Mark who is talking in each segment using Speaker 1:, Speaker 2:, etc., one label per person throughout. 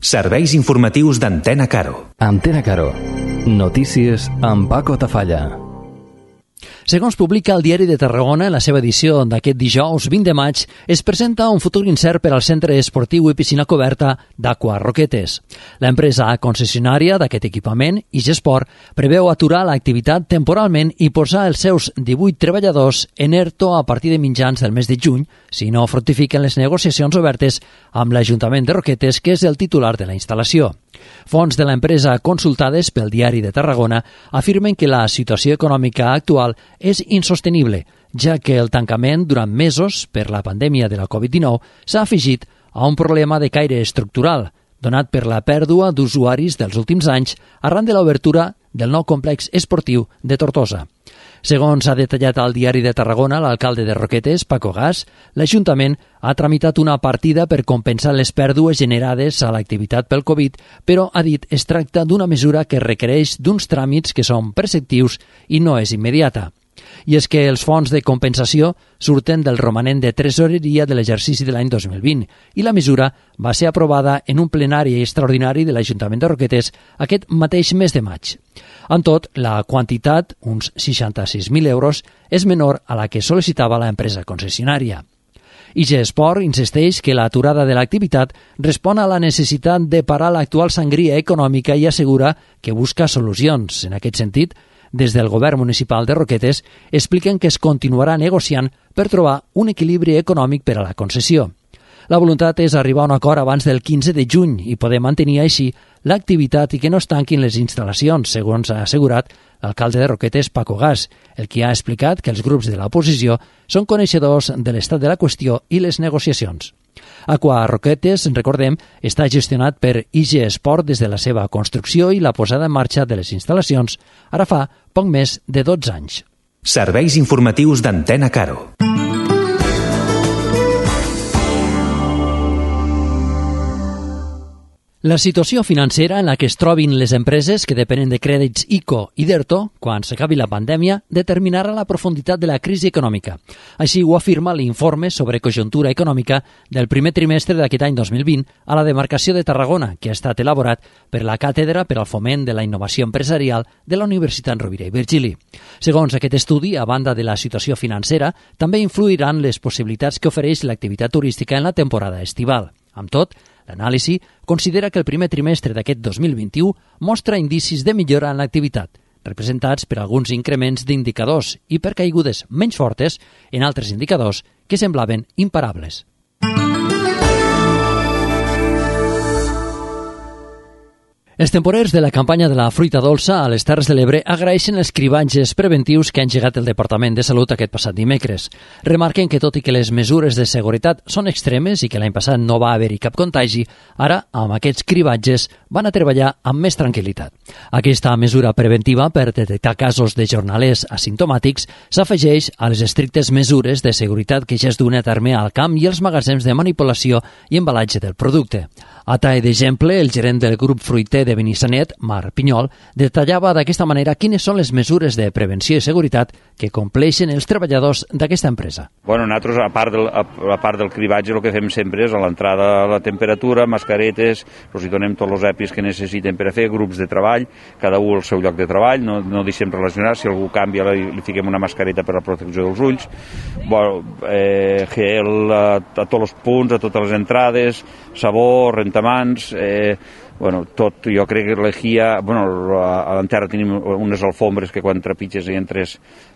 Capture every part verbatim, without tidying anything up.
Speaker 1: Serveis informatius d'Antena Caro.
Speaker 2: Antena Caro. Notícies amb Paco Tafalla.
Speaker 3: Segons publica el Diari de Tarragona, en la seva edició d'aquest dijous vint de maig, es presenta un futur incert per al centre esportiu i piscina coberta d'Aqua Roquetes. L'empresa concessionària d'aquest equipament, Igesport, preveu aturar l'activitat temporalment i posar els seus divuit treballadors en ERTO a partir de mitjans del mes de juny, si no fructifiquen les negociacions obertes amb l'Ajuntament de Roquetes, que és el titular de la instal·lació. Fonts de l'empresa consultades pel Diari de Tarragona afirmen que la situació econòmica actual és insostenible, ja que el tancament durant mesos per la pandèmia de la covid dinou s'ha afegit a un problema de caire estructural, donat per la pèrdua d'usuaris dels últims anys arran de l'obertura del nou complex esportiu de Tortosa. Segons ha detallat al Diari de Tarragona l'alcalde de Roquetes, Paco Gas, l'Ajuntament ha tramitat una partida per compensar les pèrdues generades a l'activitat pel Covid, però ha dit es tracta d'una mesura que requereix d'uns tràmits que són preceptius i no és immediata. I és que els fons de compensació surten del romanent de tresoreria de l'exercici de l'any dos mil vint i la mesura va ser aprovada en un plenari extraordinari de l'Ajuntament de Roquetes aquest mateix mes de maig. En tot, la quantitat, uns seixanta-sis mil euros, és menor a la que sol·licitava l'empresa concessionària. Igesport insisteix que l'aturada de l'activitat respon a la necessitat de parar l'actual sangria econòmica i assegura que busca solucions. En aquest sentit, des del govern municipal de Roquetes expliquen que es continuarà negociant per trobar un equilibri econòmic per a la concessió. La voluntat és arribar a un acord abans del quinze de juny i poder mantenir així l'activitat i que no es tanquin les instal·lacions, segons ha assegurat l'alcalde de Roquetes, Paco Gas, el qui ha explicat que els grups de l'oposició són coneixedors de l'estat de la qüestió i les negociacions. Aqua Roquetes, recordem, està gestionat per Igesport des de la seva construcció i la posada en marxa de les instal·lacions ara fa poc més de dotze anys.
Speaker 1: Serveis informatius d'Antena Caro.
Speaker 3: La situació financera en la que es trobin les empreses que depenen de crèdits I C O i d'ERTO quan s'acabi la pandèmia determinarà la profunditat de la crisi econòmica. Així ho afirma l'informe sobre conjuntura econòmica del primer trimestre d'aquest any dos mil vint a la demarcació de Tarragona, que ha estat elaborat per la Càtedra per al Foment de la Innovació Empresarial de la Universitat Rovira i Virgili. Segons aquest estudi, a banda de la situació financera, també influiran les possibilitats que ofereix l'activitat turística en la temporada estival. Amb tot, l'anàlisi considera que el primer trimestre d'aquest dos mil vint-i-u mostra indicis de millora en l'activitat, representats per alguns increments d'indicadors i per caigudes menys fortes en altres indicadors que semblaven imparables. Els temporers de la campanya de la fruita dolça a les Terres de l'Ebre agraeixen els cribatges preventius que ha engegat el Departament de Salut aquest passat dimecres. Remarquen que tot i que les mesures de seguretat són extremes i que l'any passat no va haver-hi cap contagi, ara, amb aquests cribatges, van a treballar amb més tranquil·litat. Aquesta mesura preventiva per detectar casos de jornalers asimptomàtics s'afegeix a les estrictes mesures de seguretat que ja es duen a terme al camp i als magatzems de manipulació i embalatge del producte. A tall d'exemple, el gerent del grup fruiter de Benissanet, Marc Pinyol, detallava d'aquesta manera quines són les mesures de prevenció i seguretat que compleixen els treballadors d'aquesta empresa.
Speaker 4: Bueno, nosaltres, a part del, a, a part del cribatge, el que fem sempre és a l'entrada la temperatura, mascaretes, els hi donem tots els EPIs que necessiten per a fer, grups de treball, cada un al seu lloc de treball, no, no deixem relacionar, si algú canvia li, li fiquem una mascareta per a la protecció dels ulls, bueno, eh, gel a, a tots els punts, a totes les entrades, sabó, rentamans, eh, bueno, tot, jo crec que l'Ejia, bueno, a l'enterra tenim unes alfombres que quan trepitges i entres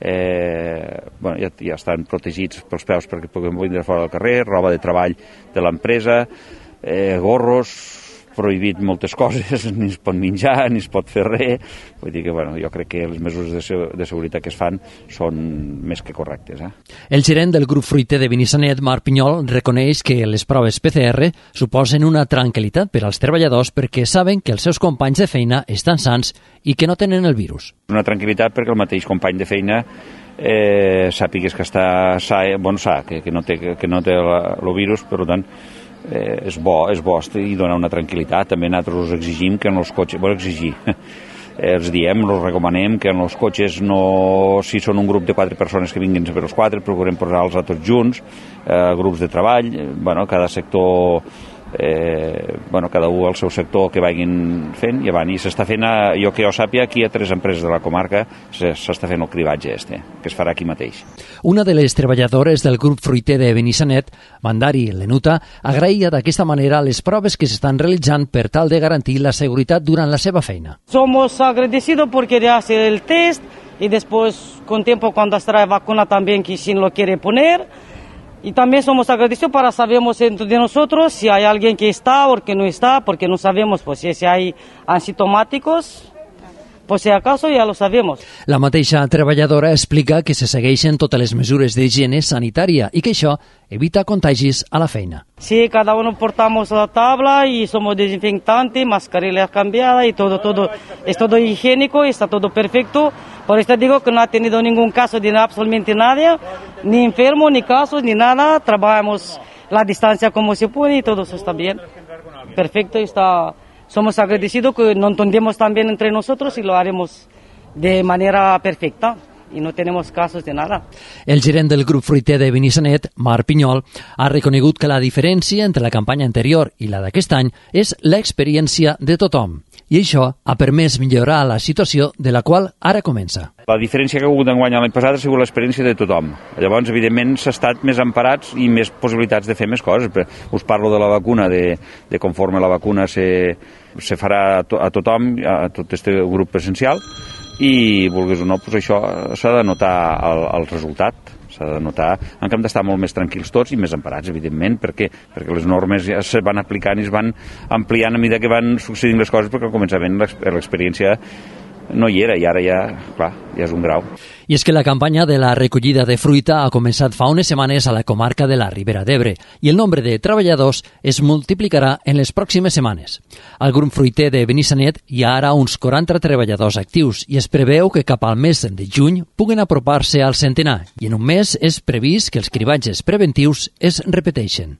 Speaker 4: eh, bueno, ja, ja estan protegits pels peus perquè puguem vindre fora del carrer, roba de treball de l'empresa, eh, gorros, prohibit moltes coses, ni es pot menjar, ni es pot fer res, vull dir que bueno, jo crec que les mesures de, de seguretat que es fan són més que correctes. Eh?
Speaker 3: El gerent del grup fruiter de Benissanet, Marc Pinyol, reconeix que les proves P C R suposen una tranquil·litat per als treballadors perquè saben que els seus companys de feina estan sans i que no tenen el virus.
Speaker 4: Una tranquil·litat perquè el mateix company de feina eh, sàpigues que està sa, bon sa, que, que no té, que no té el virus, per tant, Eh, és bo, és bo i dona una tranquil·litat. També nosaltres us exigim que en els cotxes, bueno, exigir, eh, els diem, els recomanem que en els cotxes no, si són un grup de quatre persones que vinguin per els quatre, procurem posar-los a tots junts, eh, grups de treball, eh, bueno, cada sector eh, bueno, cada un al seu sector que vagin fent i avant. I s'està fent, a, jo que jo sàpia, aquí a tres empreses de la comarca s'està fent el cribatge este, que es farà aquí mateix.
Speaker 3: Una de les treballadores del grup fruiter de Benissanet, Mandari Lenuta, agraïa d'aquesta manera les proves que s'estan realitzant per tal de garantir la seguretat durant la seva feina.
Speaker 5: Somos agradecidos porque hace el test y después con tiempo cuando extrae vacuna también que si lo quiere poner. Y también somos agradecidos para sabemos entre nosotros si hay alguien que está o que no está, porque no sabemos pues si hay asintomáticos, pues si acaso ya lo sabemos.
Speaker 3: La mateixa treballadora explica que se segueixen totes les mesures d'higiene sanitària i que això evita contagis a la feina.
Speaker 5: Sí, cada uno portamos la tabla y somos desinfectantes, mascarilla cambiada y todo, todo, es todo higiénico, está todo perfecto. Por esto digo que no ha tenido ningún caso de absolutamente nadie, ni enfermo, ni casos, ni nada. Trabajamos la distancia como se puede y todo eso está bien. Perfecto, está. Somos agradecidos que nos entendemos también entre nosotros y lo haremos de manera perfecta. I no tenim casos de nada.
Speaker 3: El gerent del grup fruiter de Benissanet, Marc Pinyol, ha reconegut que la diferència entre la campanya anterior i la d'aquest any és l'experiència de tothom. I això ha permès millorar la situació de la qual ara comença.
Speaker 4: La diferència que ha hagut d'enguany l'any passat ha sigut l'experiència de tothom. Llavors, evidentment, s'ha estat més emparats i més possibilitats de fer més coses. Us parlo de la vacuna, de, de conforme la vacuna se, se farà a, to, a tothom, a tot este grup presencial, i, vulguis o no, doncs això s'ha de notar el, el resultat, s'ha de notar, en què hem d'estar molt més tranquils tots i més emparats, evidentment, perquè, perquè les normes ja se van aplicant i es van ampliant a mesura que van succeint les coses, perquè al començament l'experiència no hi era i ara ja, clar, ja és un grau.
Speaker 3: I és que la campanya de la recollida de fruita ha començat fa unes setmanes a la comarca de la Ribera d'Ebre i el nombre de treballadors es multiplicarà en les pròximes setmanes. Al grup fruiter de Benissanet hi ha ara uns quaranta treballadors actius i es preveu que cap al mes de juny puguen apropar-se al centenar i en un mes és previst que els cribatges preventius es repeteixen.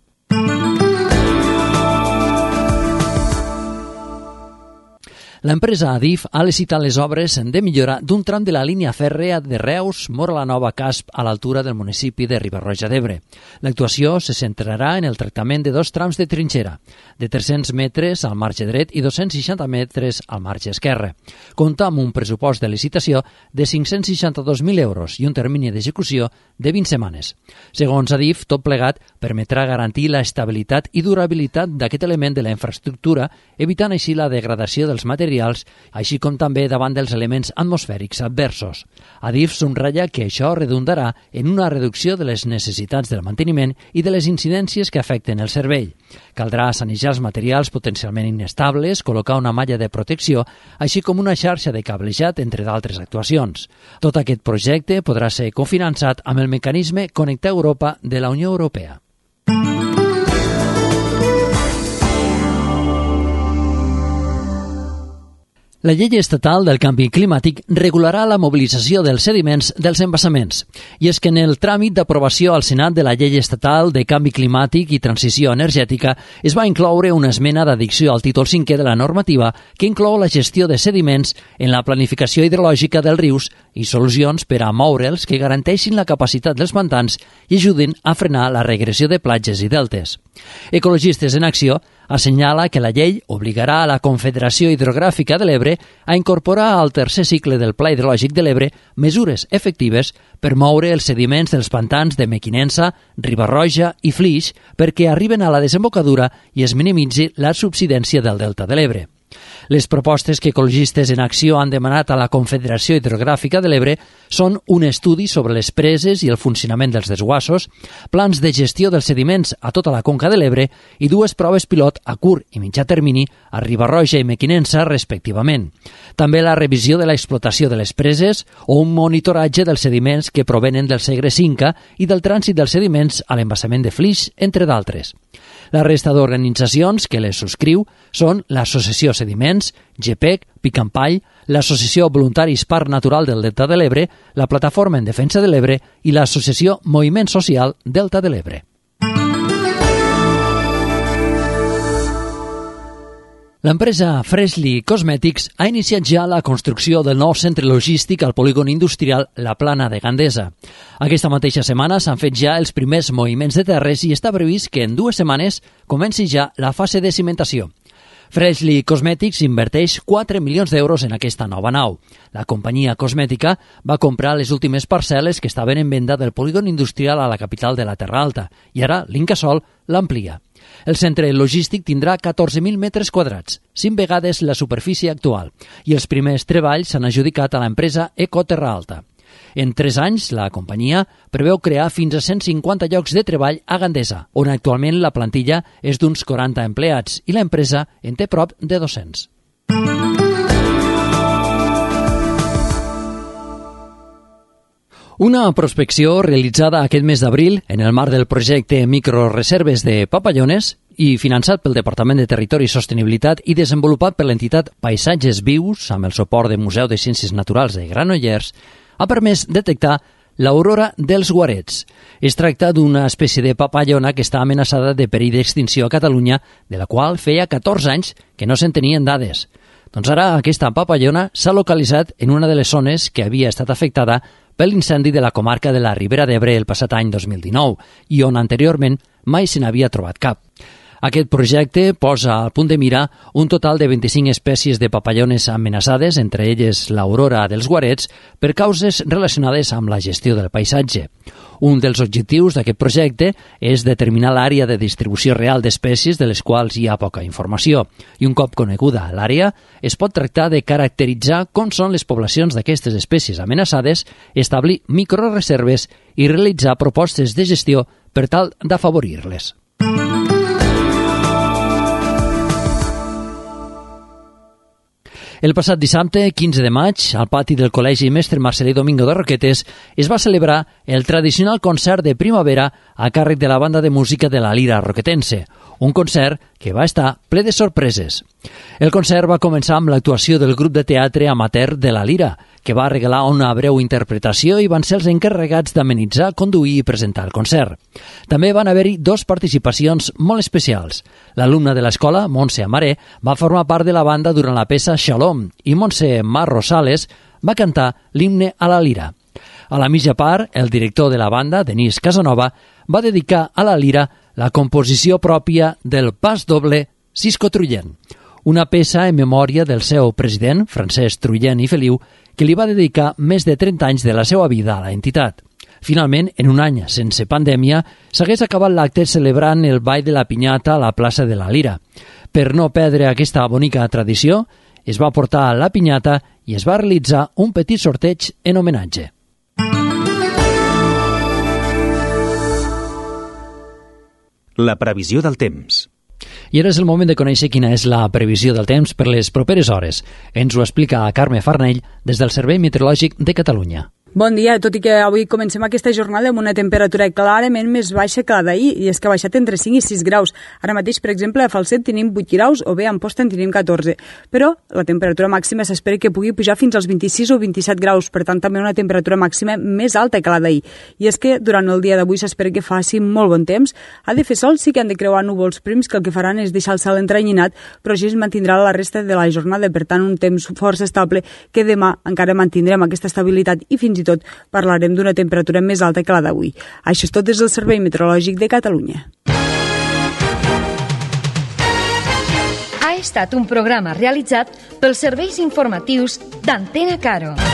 Speaker 3: L'empresa Adif ha licitat les obres de millora d'un tram de la línia fèrrea de Reus, Móra la Nova, Casp, a l'altura del municipi de Riba-roja d'Ebre. L'actuació se centrarà en el tractament de dos trams de trinxera, de tres-cents metres al marge dret i dos-cents seixanta metres al marge esquerre. Compta amb un pressupost de licitació de cinc-cents seixanta-dos mil euros i un termini d'execució de vint setmanes. Segons Adif, tot plegat permetrà garantir l'estabilitat i durabilitat d'aquest element de la infraestructura, evitant així la degradació dels materials, així com també davant dels elements atmosfèrics adversos. Adif subratlla que això redundarà en una reducció de les necessitats del manteniment i de les incidències que afecten el servei. Caldrà sanejar els materials potencialment inestables, col·locar una malla de protecció, així com una xarxa de cablejat, entre d'altres actuacions. Tot aquest projecte podrà ser cofinançat amb el mecanisme Connectar Europa de la Unió Europea. La llei estatal del canvi climàtic regularà la mobilització dels sediments dels embassaments. I és que en el tràmit d'aprovació al Senat de la llei estatal de canvi climàtic i transició energètica es va incloure una esmena d'addició al títol cinquè de la normativa que inclou la gestió de sediments en la planificació hidrològica dels rius i solucions per a moure'ls que garanteixin la capacitat dels pantans i ajudin a frenar la regressió de platges i deltes. Ecologistes en Acció assenyala que la llei obligarà a la Confederació Hidrogràfica de l'Ebre a incorporar al tercer cicle del Pla Hidrològic de l'Ebre mesures efectives per moure els sediments dels pantans de Mequinensa, Riba-roja i Flix perquè arriben a la desembocadura i es minimitzi la subsidència del Delta de l'Ebre. Les propostes que Ecologistes en Acció han demanat a la Confederació Hidrogràfica de l'Ebre són un estudi sobre les preses i el funcionament dels desguassos, plans de gestió dels sediments a tota la conca de l'Ebre i dues proves pilot a curt i mitjà termini a Riba-roja i Mequinensa, respectivament. També la revisió de l'explotació de les preses o un monitoratge dels sediments que provenen del Segre Cinca i del trànsit dels sediments a l'embassament de Flix, entre d'altres. La resta d'organitzacions que les subscriu són l'Associació Sediments, G P E C, Picampall, l'Associació Voluntaris Parc Natural del Delta de l'Ebre, la Plataforma en Defensa de l'Ebre i l'Associació Moviment Social Delta de l'Ebre. L'empresa Freshly Cosmetics ha iniciat ja la construcció del nou centre logístic al polígon industrial La Plana de Gandesa. Aquesta mateixa setmana s'han fet ja els primers moviments de terres i està previst que en dues setmanes comenci ja la fase de cimentació. Freshly Cosmetics inverteix quatre milions d'euros en aquesta nova nau. La companyia cosmètica va comprar les últimes parcel·les que estaven en venda del polígon industrial a la capital de la Terra Alta i ara l'Incasòl l'amplia. El centre logístic tindrà catorze mil metres quadrats, cinc vegades la superfície actual, i els primers treballs s'han adjudicat a l'empresa Eco Terra Alta. En tres anys, la companyia preveu crear fins a cent cinquanta llocs de treball a Gandesa, on actualment la plantilla és d'uns quaranta empleats i l'empresa en té prop de dos-cents. Una prospecció realitzada aquest mes d'abril en el marc del projecte Microreserves de Papallones i finançat pel Departament de Territori i Sostenibilitat i desenvolupat per l'entitat Paisatges Vius amb el suport del Museu de Ciències Naturals de Granollers, ha permès detectar l'aurora dels guarets. Es tracta d'una espècie de papallona que està amenaçada de perill d'extinció a Catalunya, de la qual feia catorze anys que no se'n tenien dades. Doncs ara aquesta papallona s'ha localitzat en una de les zones que havia estat afectada per l'incendi de la comarca de la Ribera d'Ebre el passat any dos mil dinou i on anteriorment mai se n'havia trobat cap. Aquest projecte posa al punt de mira un total de vint-i-cinc espècies de papallones amenaçades, entre elles l'aurora dels guarets, per causes relacionades amb la gestió del paisatge. Un dels objectius d'aquest projecte és determinar l'àrea de distribució real d'espècies de les quals hi ha poca informació. I un cop coneguda l'àrea, es pot tractar de caracteritzar com són les poblacions d'aquestes espècies amenaçades, establir microreserves i realitzar propostes de gestió per tal d'afavorir-les. El passat dissabte, quinze de maig, al pati del Col·legi Mestre Marcelí Domingo de Roquetes, es va celebrar el tradicional concert de primavera a càrrec de la banda de música de la Lira roquetense, un concert que va estar ple de sorpreses. El concert va començar amb l'actuació del grup de teatre amateur de la Lira, que va regalar una breu interpretació i van ser els encarregats d'amenitzar, conduir i presentar el concert. També van haver-hi dos participacions molt especials. L'alumna de l'escola, Montse Amaré, va formar part de la banda durant la peça Shalom i Montse Mar Rosales va cantar l'himne a la Lira. A la mitja part, el director de la banda, Denis Casanova, va dedicar a la Lira la composició pròpia del Pas Doble Cisco Trullent, una peça en memòria del seu president, Francesc Trullent i Feliu, que li va dedicar més de trenta anys de la seva vida a la entitat. Finalment, en un any sense pandèmia, s'hagués acabat l'acte celebrant el ball de la pinyata a la plaça de la Lira. Per no perdre aquesta bonica tradició, es va portar la pinyata i es va realitzar un petit sorteig en homenatge.
Speaker 1: La previsió del temps.
Speaker 3: I ara és el moment de conèixer quina és la previsió del temps per les properes hores. Ens ho explica Carme Farnell des del Servei Meteorològic de Catalunya.
Speaker 6: Bon dia, tot i que avui comencem aquesta jornada amb una temperatura clarament més baixa que la d'ahir, i és que ha baixat entre cinc i sis graus. Ara mateix, per exemple, a Falset tenim vuit graus o bé a Amposta en tenim catorze. Però la temperatura màxima s'espera que pugui pujar fins als vint-i-sis o vint-i-set graus, per tant també una temperatura màxima més alta que la d'ahir. I és que durant el dia d'avui s'espera que faci molt bon temps. Ha de fer sol, sí que han de creuar núvols prims que el que faran és deixar el cel entrenyinat, però així es mantindrà la resta de la jornada, per tant un temps força estable que demà encara mantindrem aquesta estabilitat i fins i tot parlarem d'una temperatura més alta que la d'avui. Això és tot des del Servei Meteorològic de Catalunya.
Speaker 7: Ha estat un programa realitzat pels serveis informatius d'Antena Caro.